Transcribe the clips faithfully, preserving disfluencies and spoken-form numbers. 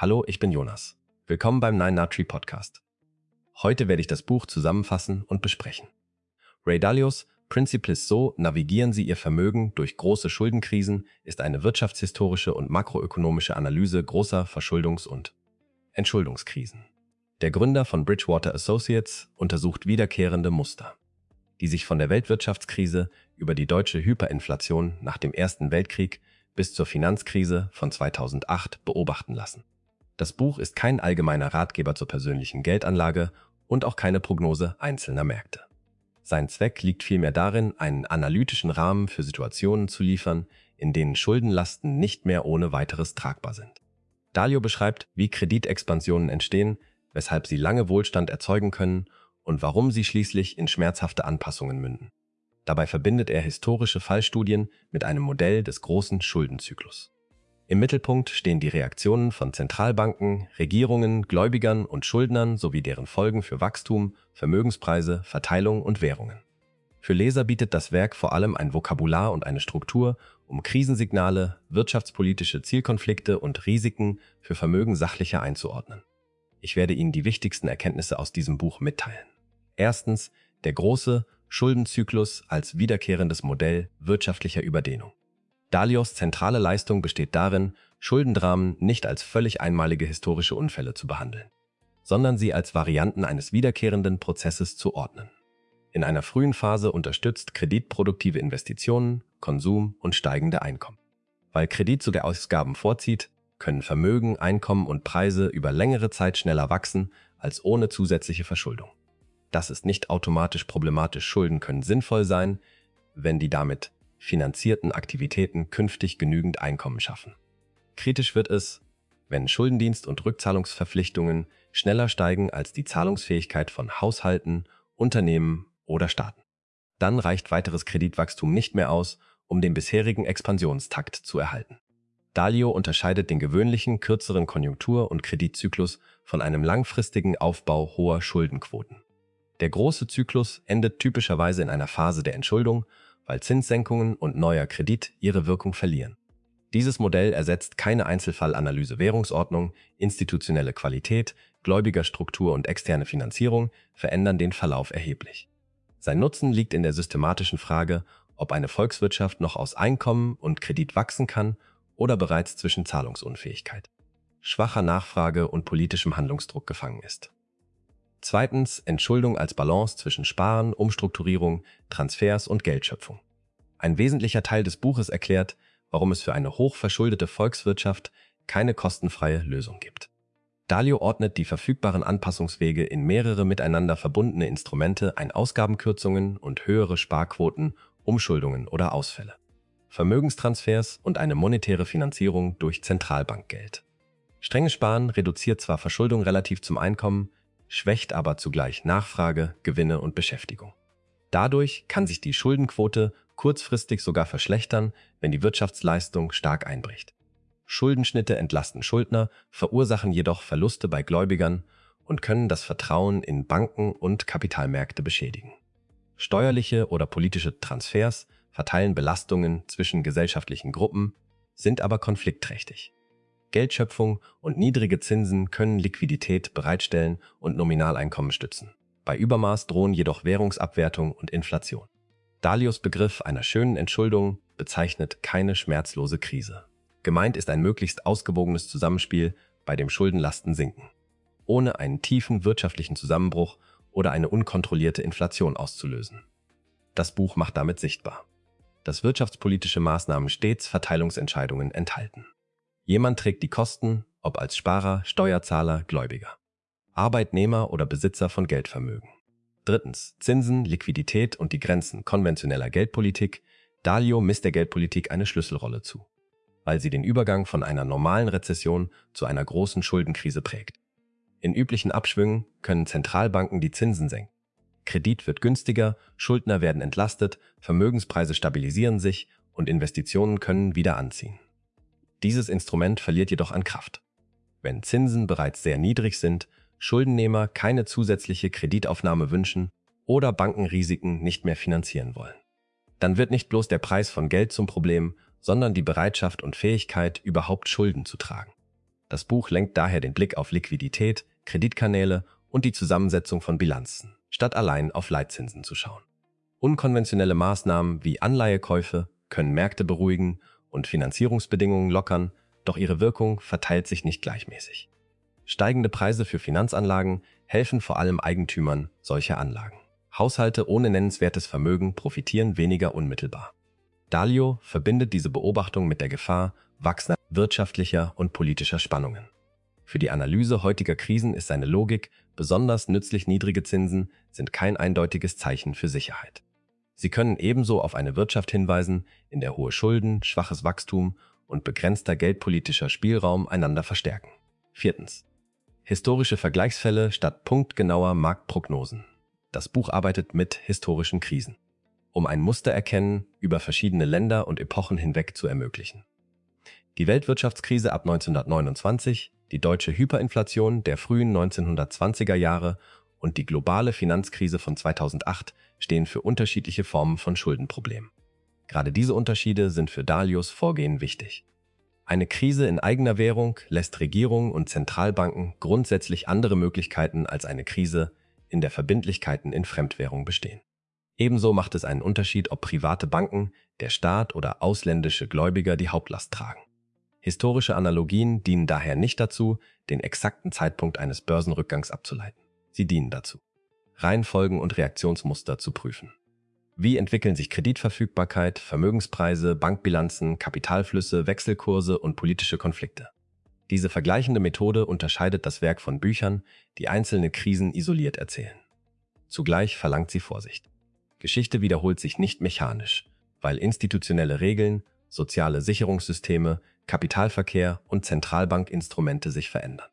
Hallo, ich bin Jonas. Willkommen beim Nine Nut Tree Podcast. Heute werde ich das Buch zusammenfassen und besprechen. Ray Dalios Principles So navigieren Sie Ihr Vermögen durch große Schuldenkrisen ist eine wirtschaftshistorische und makroökonomische Analyse großer Verschuldungs- und Entschuldungskrisen. Der Gründer von Bridgewater Associates untersucht wiederkehrende Muster, die sich von der Weltwirtschaftskrise über die deutsche Hyperinflation nach dem Ersten Weltkrieg bis zur Finanzkrise von zweitausendacht beobachten lassen. Das Buch ist kein allgemeiner Ratgeber zur persönlichen Geldanlage und auch keine Prognose einzelner Märkte. Sein Zweck liegt vielmehr darin, einen analytischen Rahmen für Situationen zu liefern, in denen Schuldenlasten nicht mehr ohne weiteres tragbar sind. Dalio beschreibt, wie Kreditexpansionen entstehen, weshalb sie lange Wohlstand erzeugen können und warum sie schließlich in schmerzhafte Anpassungen münden. Dabei verbindet er historische Fallstudien mit einem Modell des großen Schuldenzyklus. Im Mittelpunkt stehen die Reaktionen von Zentralbanken, Regierungen, Gläubigern und Schuldnern sowie deren Folgen für Wachstum, Vermögenspreise, Verteilung und Währungen. Für Leser bietet das Werk vor allem ein Vokabular und eine Struktur, um Krisensignale, wirtschaftspolitische Zielkonflikte und Risiken für Vermögen sachlicher einzuordnen. Ich werde Ihnen die wichtigsten Erkenntnisse aus diesem Buch mitteilen. Erstens, der große Schuldenzyklus als wiederkehrendes Modell wirtschaftlicher Überdehnung. Dalios zentrale Leistung besteht darin, Schuldendramen nicht als völlig einmalige historische Unfälle zu behandeln, sondern sie als Varianten eines wiederkehrenden Prozesses zu ordnen. In einer frühen Phase unterstützt Kredit produktive Investitionen, Konsum und steigende Einkommen. Weil Kredit zu der Ausgaben vorzieht, können Vermögen, Einkommen und Preise über längere Zeit schneller wachsen als ohne zusätzliche Verschuldung. Das ist nicht automatisch problematisch. Schulden können sinnvoll sein, wenn die damit finanzierten Aktivitäten künftig genügend Einkommen schaffen. Kritisch wird es, wenn Schuldendienst- und Rückzahlungsverpflichtungen schneller steigen als die Zahlungsfähigkeit von Haushalten, Unternehmen oder Staaten. Dann reicht weiteres Kreditwachstum nicht mehr aus, um den bisherigen Expansionstakt zu erhalten. Dalio unterscheidet den gewöhnlichen, kürzeren Konjunktur- und Kreditzyklus von einem langfristigen Aufbau hoher Schuldenquoten. Der große Zyklus endet typischerweise in einer Phase der Entschuldung, weil Zinssenkungen und neuer Kredit ihre Wirkung verlieren. Dieses Modell ersetzt keine Einzelfallanalyse. Währungsordnung, institutionelle Qualität, Gläubigerstruktur und externe Finanzierung verändern den Verlauf erheblich. Sein Nutzen liegt in der systematischen Frage, ob eine Volkswirtschaft noch aus Einkommen und Kredit wachsen kann oder bereits zwischen Zahlungsunfähigkeit, schwacher Nachfrage und politischem Handlungsdruck gefangen ist. Zweitens, Entschuldung als Balance zwischen Sparen, Umstrukturierung, Transfers und Geldschöpfung. Ein wesentlicher Teil des Buches erklärt, warum es für eine hochverschuldete Volkswirtschaft keine kostenfreie Lösung gibt. Dalio ordnet die verfügbaren Anpassungswege in mehrere miteinander verbundene Instrumente ein: Ausgabenkürzungen und höhere Sparquoten, Umschuldungen oder Ausfälle, Vermögenstransfers und eine monetäre Finanzierung durch Zentralbankgeld. Strenges Sparen reduziert zwar Verschuldung relativ zum Einkommen, schwächt aber zugleich Nachfrage, Gewinne und Beschäftigung. Dadurch kann sich die Schuldenquote kurzfristig sogar verschlechtern, wenn die Wirtschaftsleistung stark einbricht. Schuldenschnitte entlasten Schuldner, verursachen jedoch Verluste bei Gläubigern und können das Vertrauen in Banken und Kapitalmärkte beschädigen. Steuerliche oder politische Transfers verteilen Belastungen zwischen gesellschaftlichen Gruppen, sind aber konfliktträchtig. Geldschöpfung und niedrige Zinsen können Liquidität bereitstellen und Nominaleinkommen stützen. Bei Übermaß drohen jedoch Währungsabwertung und Inflation. Dalios Begriff einer schönen Entschuldung bezeichnet keine schmerzlose Krise. Gemeint ist ein möglichst ausgewogenes Zusammenspiel, bei dem Schuldenlasten sinken, ohne einen tiefen wirtschaftlichen Zusammenbruch oder eine unkontrollierte Inflation auszulösen. Das Buch macht damit sichtbar, dass wirtschaftspolitische Maßnahmen stets Verteilungsentscheidungen enthalten. Jemand trägt die Kosten, ob als Sparer, Steuerzahler, Gläubiger, Arbeitnehmer oder Besitzer von Geldvermögen. Drittens, Zinsen, Liquidität und die Grenzen konventioneller Geldpolitik. Dalio misst der Geldpolitik eine Schlüsselrolle zu, weil sie den Übergang von einer normalen Rezession zu einer großen Schuldenkrise prägt. In üblichen Abschwüngen können Zentralbanken die Zinsen senken. Kredit wird günstiger, Schuldner werden entlastet, Vermögenspreise stabilisieren sich und Investitionen können wieder anziehen. Dieses Instrument verliert jedoch an Kraft, wenn Zinsen bereits sehr niedrig sind, Schuldennehmer keine zusätzliche Kreditaufnahme wünschen oder Banken Risiken nicht mehr finanzieren wollen. Dann wird nicht bloß der Preis von Geld zum Problem, sondern die Bereitschaft und Fähigkeit, überhaupt Schulden zu tragen. Das Buch lenkt daher den Blick auf Liquidität, Kreditkanäle und die Zusammensetzung von Bilanzen, statt allein auf Leitzinsen zu schauen. Unkonventionelle Maßnahmen wie Anleihekäufe können Märkte beruhigen und Finanzierungsbedingungen lockern, doch ihre Wirkung verteilt sich nicht gleichmäßig. Steigende Preise für Finanzanlagen helfen vor allem Eigentümern solcher Anlagen. Haushalte ohne nennenswertes Vermögen profitieren weniger unmittelbar. Dalio verbindet diese Beobachtung mit der Gefahr wachsender wirtschaftlicher und politischer Spannungen. Für die Analyse heutiger Krisen ist seine Logik, besonders nützlich niedrige Zinsen sind kein eindeutiges Zeichen für Sicherheit. Sie können ebenso auf eine Wirtschaft hinweisen, in der hohe Schulden, schwaches Wachstum und begrenzter geldpolitischer Spielraum einander verstärken. Viertens. Historische Vergleichsfälle statt punktgenauer Marktprognosen. Das Buch arbeitet mit historischen Krisen, um ein Muster erkennen über verschiedene Länder und Epochen hinweg zu ermöglichen. Die Weltwirtschaftskrise ab neunzehnhundertneunundzwanzig, die deutsche Hyperinflation der frühen neunzehnhundertzwanziger Jahre und die globale Finanzkrise von zweitausendacht stehen für unterschiedliche Formen von Schuldenproblemen. Gerade diese Unterschiede sind für Dalios Vorgehen wichtig. Eine Krise in eigener Währung lässt Regierungen und Zentralbanken grundsätzlich andere Möglichkeiten als eine Krise in der Verbindlichkeiten in Fremdwährung bestehen. Ebenso macht es einen Unterschied, ob private Banken, der Staat oder ausländische Gläubiger die Hauptlast tragen. Historische Analogien dienen daher nicht dazu, den exakten Zeitpunkt eines Börsenrückgangs abzuleiten. Sie dienen dazu, Reihenfolgen und Reaktionsmuster zu prüfen. Wie entwickeln sich Kreditverfügbarkeit, Vermögenspreise, Bankbilanzen, Kapitalflüsse, Wechselkurse und politische Konflikte? Diese vergleichende Methode unterscheidet das Werk von Büchern, die einzelne Krisen isoliert erzählen. Zugleich verlangt sie Vorsicht. Geschichte wiederholt sich nicht mechanisch, weil institutionelle Regeln, soziale Sicherungssysteme, Kapitalverkehr und Zentralbankinstrumente sich verändern.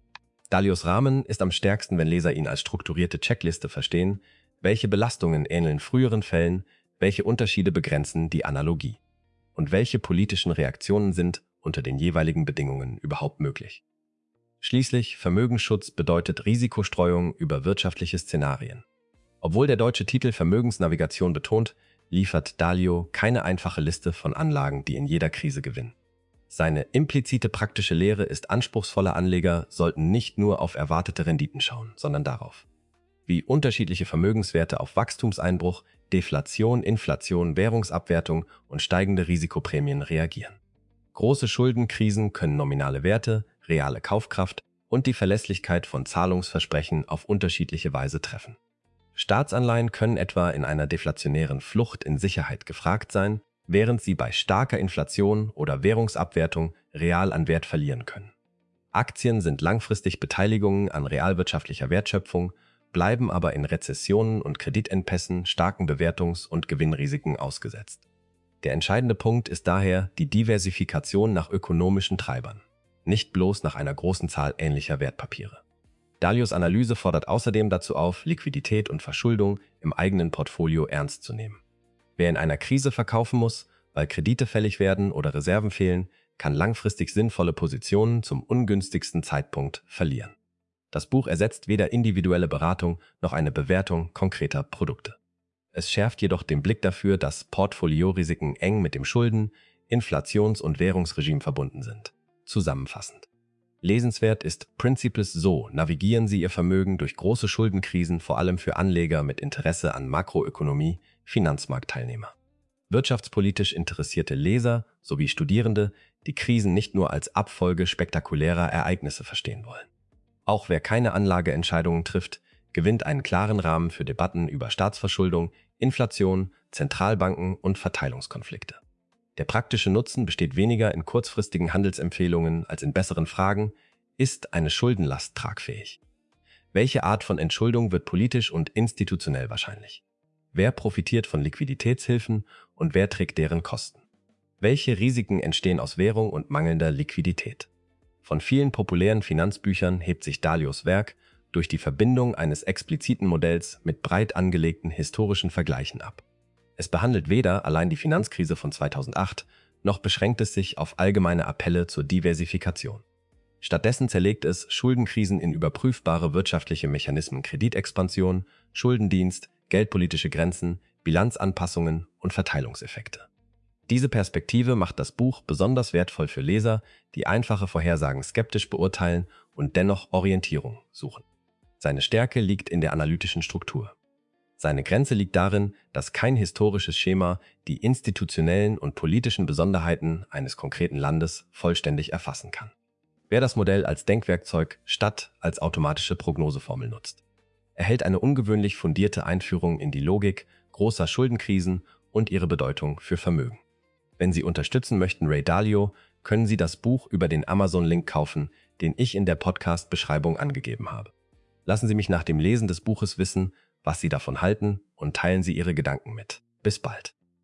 Dalios Rahmen ist am stärksten, wenn Leser ihn als strukturierte Checkliste verstehen, welche Belastungen ähneln früheren Fällen, welche Unterschiede begrenzen die Analogie und welche politischen Reaktionen sind unter den jeweiligen Bedingungen überhaupt möglich. Schließlich, Vermögensschutz bedeutet Risikostreuung über wirtschaftliche Szenarien. Obwohl der deutsche Titel Vermögensnavigation betont, liefert Dalio keine einfache Liste von Anlagen, die in jeder Krise gewinnen. Seine implizite praktische Lehre ist, anspruchsvolle Anleger sollten nicht nur auf erwartete Renditen schauen, sondern darauf, wie unterschiedliche Vermögenswerte auf Wachstumseinbruch, Deflation, Inflation, Währungsabwertung und steigende Risikoprämien reagieren. Große Schuldenkrisen können nominale Werte, reale Kaufkraft und die Verlässlichkeit von Zahlungsversprechen auf unterschiedliche Weise treffen. Staatsanleihen können etwa in einer deflationären Flucht in Sicherheit gefragt sein, während sie bei starker Inflation oder Währungsabwertung real an Wert verlieren können. Aktien sind langfristig Beteiligungen an realwirtschaftlicher Wertschöpfung, bleiben aber in Rezessionen und Kreditengpässen starken Bewertungs- und Gewinnrisiken ausgesetzt. Der entscheidende Punkt ist daher die Diversifikation nach ökonomischen Treibern, nicht bloß nach einer großen Zahl ähnlicher Wertpapiere. Dalios Analyse fordert außerdem dazu auf, Liquidität und Verschuldung im eigenen Portfolio ernst zu nehmen. Wer in einer Krise verkaufen muss, weil Kredite fällig werden oder Reserven fehlen, kann langfristig sinnvolle Positionen zum ungünstigsten Zeitpunkt verlieren. Das Buch ersetzt weder individuelle Beratung noch eine Bewertung konkreter Produkte. Es schärft jedoch den Blick dafür, dass Portfoliorisiken eng mit dem Schulden-, Inflations- und Währungsregime verbunden sind. Zusammenfassend. Lesenswert ist Principles So, navigieren Sie Ihr Vermögen durch große Schuldenkrisen, vor allem für Anleger mit Interesse an Makroökonomie, Finanzmarktteilnehmer. Wirtschaftspolitisch interessierte Leser sowie Studierende, die Krisen nicht nur als Abfolge spektakulärer Ereignisse verstehen wollen. Auch wer keine Anlageentscheidungen trifft, gewinnt einen klaren Rahmen für Debatten über Staatsverschuldung, Inflation, Zentralbanken und Verteilungskonflikte. Der praktische Nutzen besteht weniger in kurzfristigen Handelsempfehlungen als in besseren Fragen: Ist eine Schuldenlast tragfähig? Welche Art von Entschuldung wird politisch und institutionell wahrscheinlich? Wer profitiert von Liquiditätshilfen und wer trägt deren Kosten? Welche Risiken entstehen aus Währung und mangelnder Liquidität? Von vielen populären Finanzbüchern hebt sich Dalios Werk durch die Verbindung eines expliziten Modells mit breit angelegten historischen Vergleichen ab. Es behandelt weder allein die Finanzkrise von zweitausendacht, noch beschränkt es sich auf allgemeine Appelle zur Diversifikation. Stattdessen zerlegt es Schuldenkrisen in überprüfbare wirtschaftliche Mechanismen: Kreditexpansion, Schuldendienst, geldpolitische Grenzen, Bilanzanpassungen und Verteilungseffekte. Diese Perspektive macht das Buch besonders wertvoll für Leser, die einfache Vorhersagen skeptisch beurteilen und dennoch Orientierung suchen. Seine Stärke liegt in der analytischen Struktur. Seine Grenze liegt darin, dass kein historisches Schema die institutionellen und politischen Besonderheiten eines konkreten Landes vollständig erfassen kann. Wer das Modell als Denkwerkzeug statt als automatische Prognoseformel nutzt, erhält eine ungewöhnlich fundierte Einführung in die Logik großer Schuldenkrisen und ihre Bedeutung für Vermögen. Wenn Sie unterstützen möchten Ray Dalio, können Sie das Buch über den Amazon-Link kaufen, den ich in der Podcast-Beschreibung angegeben habe. Lassen Sie mich nach dem Lesen des Buches wissen, was Sie davon halten, und teilen Sie Ihre Gedanken mit. Bis bald.